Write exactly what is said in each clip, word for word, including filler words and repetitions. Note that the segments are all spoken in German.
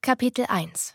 Kapitel eins.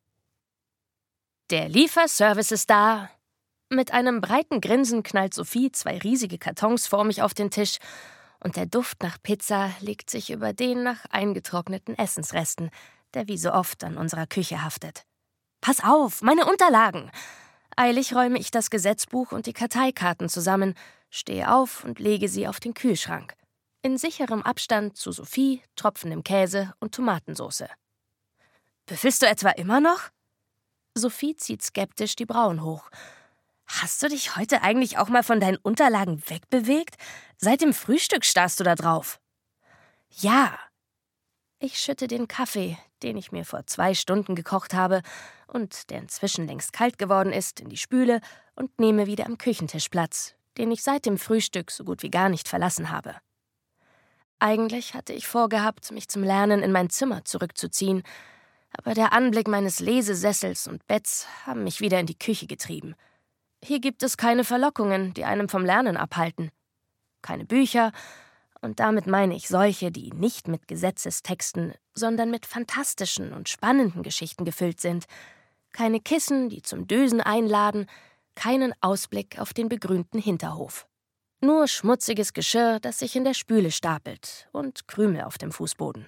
Der Lieferservice ist da. Mit einem breiten Grinsen knallt Sophie zwei riesige Kartons vor mich auf den Tisch und der Duft nach Pizza legt sich über den nach eingetrockneten Essensresten, der wie so oft an unserer Küche haftet. »Pass auf, meine Unterlagen!« Eilig räume ich das Gesetzbuch und die Karteikarten zusammen, stehe auf und lege sie auf den Kühlschrank. In sicherem Abstand zu Sophie, tropfendem Käse und Tomatensauce. »Büffelst du etwa immer noch?« Sophie zieht skeptisch die Brauen hoch. »Hast du dich heute eigentlich auch mal von deinen Unterlagen wegbewegt? Seit dem Frühstück starrst du da drauf.« »Ja.« Ich schütte den Kaffee, den ich mir vor zwei Stunden gekocht habe und der inzwischen längst kalt geworden ist, in die Spüle und nehme wieder am Küchentisch Platz, den ich seit dem Frühstück so gut wie gar nicht verlassen habe. Eigentlich hatte ich vorgehabt, mich zum Lernen in mein Zimmer zurückzuziehen, aber der Anblick meines Lesesessels und Betts haben mich wieder in die Küche getrieben. Hier gibt es keine Verlockungen, die einem vom Lernen abhalten. Keine Bücher, und damit meine ich solche, die nicht mit Gesetzestexten, sondern mit fantastischen und spannenden Geschichten gefüllt sind. Keine Kissen, die zum Dösen einladen, keinen Ausblick auf den begrünten Hinterhof. Nur schmutziges Geschirr, das sich in der Spüle stapelt, und Krümel auf dem Fußboden.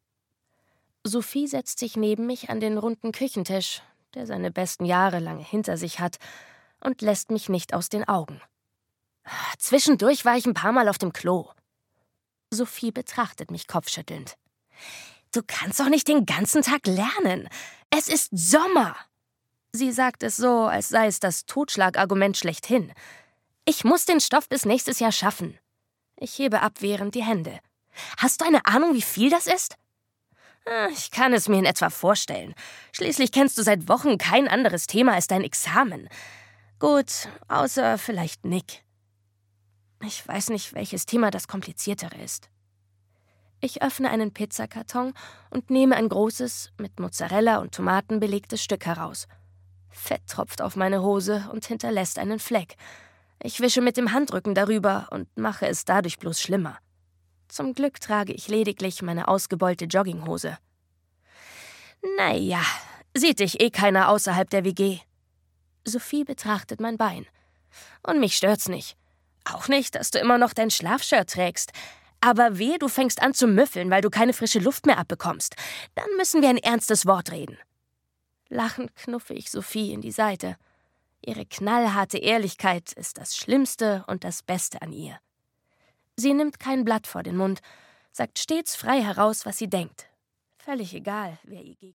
Sophie setzt sich neben mich an den runden Küchentisch, der seine besten Jahre lange hinter sich hat, und lässt mich nicht aus den Augen. »Zwischendurch war ich ein paar Mal auf dem Klo.« Sophie betrachtet mich kopfschüttelnd. »Du kannst doch nicht den ganzen Tag lernen. Es ist Sommer!« Sie sagt es so, als sei es das Totschlagargument schlechthin. »Ich muss den Stoff bis nächstes Jahr schaffen.« Ich hebe abwehrend die Hände. »Hast du eine Ahnung, wie viel das ist?« »Ich kann es mir in etwa vorstellen. Schließlich kennst du seit Wochen kein anderes Thema als dein Examen. Gut, außer vielleicht Nick. Ich weiß nicht, welches Thema das kompliziertere ist.« Ich öffne einen Pizzakarton und nehme ein großes, mit Mozzarella und Tomaten belegtes Stück heraus. Fett tropft auf meine Hose und hinterlässt einen Fleck. Ich wische mit dem Handrücken darüber und mache es dadurch bloß schlimmer. Zum Glück trage ich lediglich meine ausgebeulte Jogginghose. »Naja, sieht dich eh keiner außerhalb der W G.« Sophie betrachtet mein Bein. »Und mich stört's nicht. Auch nicht, dass du immer noch dein Schlafshirt trägst. Aber wehe, du fängst an zu müffeln, weil du keine frische Luft mehr abbekommst. Dann müssen wir ein ernstes Wort reden.« Lachend knuffe ich Sophie in die Seite. Ihre knallharte Ehrlichkeit ist das Schlimmste und das Beste an ihr. Sie nimmt kein Blatt vor den Mund, sagt stets frei heraus, was sie denkt. Völlig egal, wer ihr gegenüber